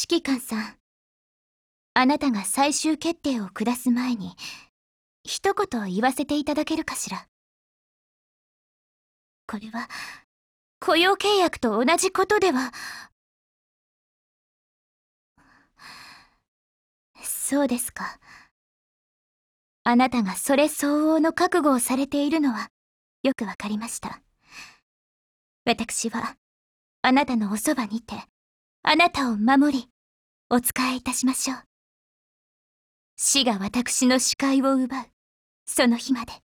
指揮官さん、あなたが最終決定を下す前に、一言言わせていただけるかしら。これは、雇用契約と同じことでは。そうですか。あなたがそれ相応の覚悟をされているのは、よくわかりました。私は、あなたのおそばにて、あなたを守り、お仕えいたしましょう。死が私の視界を奪う、その日まで。